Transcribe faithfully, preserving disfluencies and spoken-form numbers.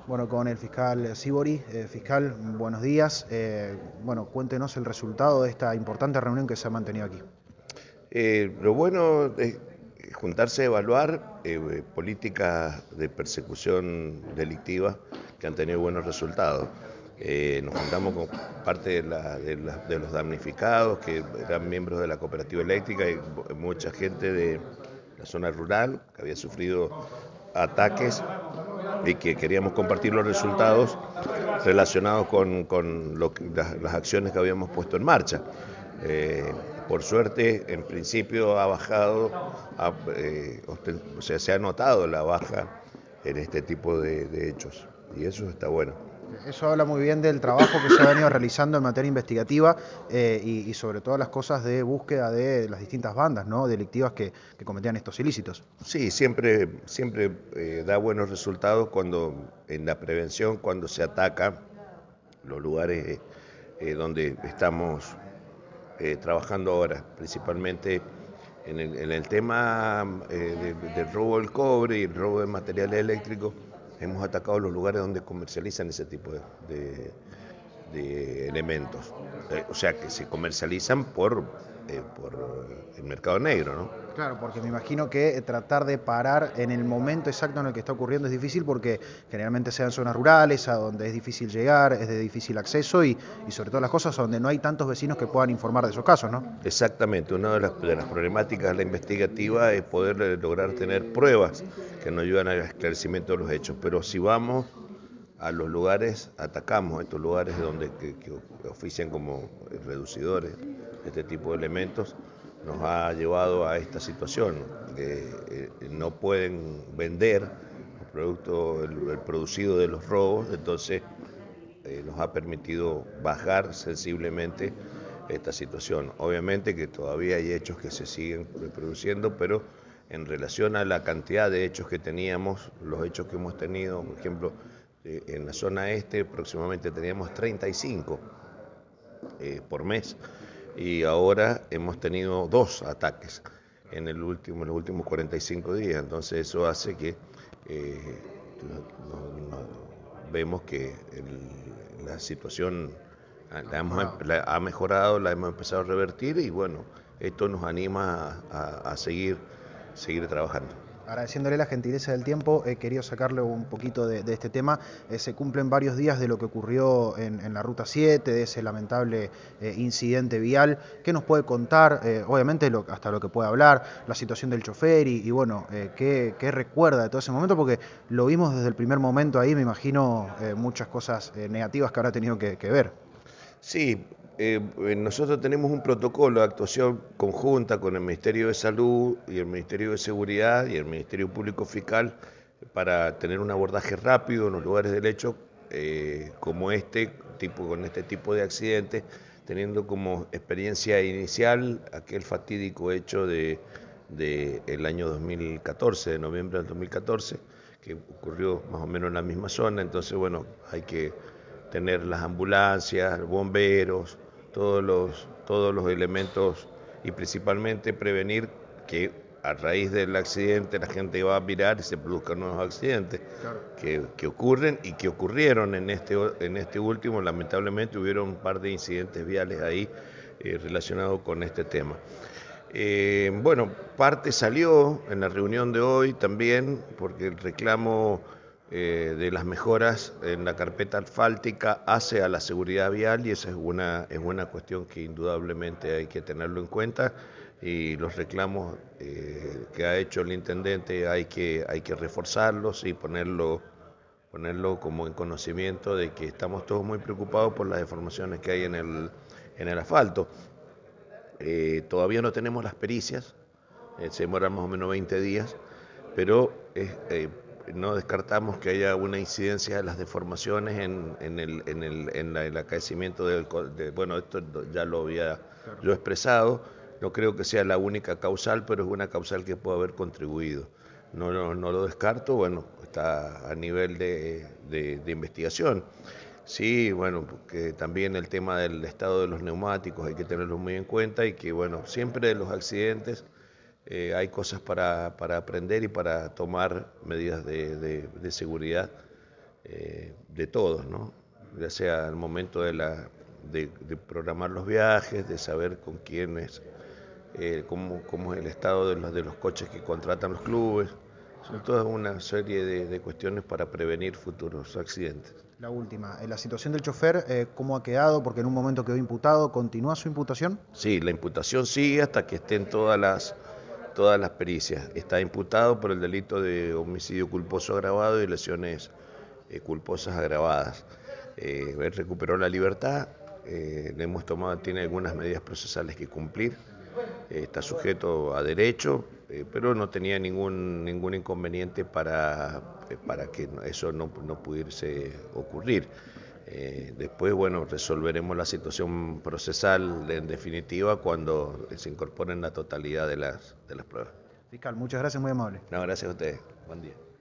Bueno, con el fiscal Sibori. Eh, fiscal, buenos días. Eh, bueno, cuéntenos el resultado de esta importante reunión que se ha mantenido aquí. Eh, lo bueno es juntarse a evaluar eh, políticas de persecución delictiva que han tenido buenos resultados. Eh, nos juntamos con parte de, la, de, la, de los damnificados que eran miembros de la cooperativa eléctrica y mucha gente de la zona rural que había sufrido ataques y que queríamos compartir los resultados relacionados con, con lo que, las, las acciones que habíamos puesto en marcha. Eh, por suerte, en principio ha bajado, ha, eh, o sea, se ha notado la baja en este tipo de, de hechos y eso está bueno. Eso habla muy bien del trabajo que se ha venido realizando en materia investigativa eh, y, y sobre todo las cosas de búsqueda de las distintas bandas, ¿no?, delictivas que, que cometían estos ilícitos. Sí, siempre, siempre eh, da buenos resultados cuando en la prevención, cuando se ataca los lugares eh, donde estamos eh, trabajando ahora, principalmente en el, en el tema eh, de, del robo del cobre y el robo de materiales eléctricos. Hemos atacado los lugares donde comercializan ese tipo de, de, de elementos, eh, o sea que se comercializan por, eh, por el mercado negro, ¿no? Claro, porque me imagino que tratar de parar en el momento exacto en el que está ocurriendo es difícil porque generalmente sean zonas rurales, a donde es difícil llegar, es de difícil acceso y, y sobre todo las cosas donde no hay tantos vecinos que puedan informar de esos casos, ¿no? Exactamente, una de las, de las problemáticas de la investigativa es poder lograr tener pruebas que nos ayudan al esclarecimiento de los hechos, pero si vamos a los lugares, atacamos estos lugares donde que, que ofician como reducidores este tipo de elementos, nos ha llevado a esta situación. Eh, eh, no pueden vender el producto, el, el producido de los robos, entonces eh, nos ha permitido bajar sensiblemente esta situación. Obviamente que todavía hay hechos que se siguen reproduciendo, pero en relación a la cantidad de hechos que teníamos, los hechos que hemos tenido, por ejemplo, eh, en la zona este próximamente teníamos treinta y cinco eh, por mes y ahora hemos tenido dos ataques en, el último, en los últimos cuarenta y cinco días, entonces eso hace que eh, no, no, vemos que el, la situación la hemos, la ha mejorado, la hemos empezado a revertir y bueno, esto nos anima a, a, a seguir, seguir trabajando. Agradeciéndole la gentileza del tiempo, he querido sacarle un poquito de, de este tema. Eh, se cumplen varios días de lo que ocurrió en, en la Ruta siete, de ese lamentable eh, incidente vial. ¿Qué nos puede contar? Eh, obviamente lo, hasta lo que puede hablar, la situación del chofer y, y bueno, eh, ¿qué, qué recuerda de todo ese momento? Porque lo vimos desde el primer momento ahí, me imagino eh, muchas cosas eh, negativas que habrá tenido que, que ver. Sí, eh, nosotros tenemos un protocolo de actuación conjunta con el Ministerio de Salud y el Ministerio de Seguridad y el Ministerio Público Fiscal para tener un abordaje rápido en los lugares del hecho eh, como este, tipo, con este tipo de accidentes, teniendo como experiencia inicial aquel fatídico hecho de, de el año dos mil catorce, de noviembre del dos mil catorce, que ocurrió más o menos en la misma zona. Entonces, bueno, hay que tener las ambulancias, bomberos, todos los, todos los elementos y principalmente prevenir que a raíz del accidente la gente va a mirar y se produzcan nuevos accidentes Claro. que, que ocurren y que ocurrieron en este, en este último. Lamentablemente hubieron un par de incidentes viales ahí eh, relacionados con este tema. Eh, bueno, parte salió en la reunión de hoy también, porque el reclamo eh, de las mejoras en la carpeta asfáltica hace a la seguridad vial y esa es una, es una cuestión que indudablemente hay que tenerlo en cuenta y los reclamos eh, que ha hecho el intendente hay que, hay que reforzarlos y ponerlo, ponerlo como en conocimiento de que estamos todos muy preocupados por las deformaciones que hay en el, en el asfalto. Eh, todavía no tenemos las pericias, eh, se demoran más o menos veinte días, pero eh, no descartamos que haya una incidencia de las deformaciones en, en, el, en, el, en la, el acaecimiento del... De, bueno, esto ya lo había yo expresado, no creo que sea la única causal, pero es una causal que puede haber contribuido. No, no, no lo descarto, bueno, está a nivel de, de, de investigación. Sí, bueno, porque también el tema del estado de los neumáticos hay que tenerlo muy en cuenta y que, bueno, siempre de los accidentes eh, hay cosas para, para aprender y para tomar medidas de, de, de seguridad eh, de todos, ¿no? Ya sea al momento de, la, de, de programar los viajes, de saber con quiénes, eh, cómo, cómo es el estado de los, de los coches que contratan los clubes. Son toda una serie de, de cuestiones para prevenir futuros accidentes. La última, la situación del chofer, eh, ¿cómo ha quedado? Porque en un momento quedó imputado, ¿continúa su imputación? Sí, la imputación sigue hasta que estén todas las, todas las pericias. Está imputado por el delito de homicidio culposo agravado y lesiones eh, culposas agravadas. Eh, él recuperó la libertad, eh, le hemos tomado, tiene algunas medidas procesales que cumplir, eh, está sujeto a derecho, eh, pero no tenía ningún, ningún inconveniente para, eh, para que eso no, no pudiese ocurrir. Eh, después, bueno, resolveremos la situación procesal en definitiva cuando se incorporen la totalidad de las, de las pruebas. Fiscal, muchas gracias, muy amable. No, gracias a ustedes. Buen día.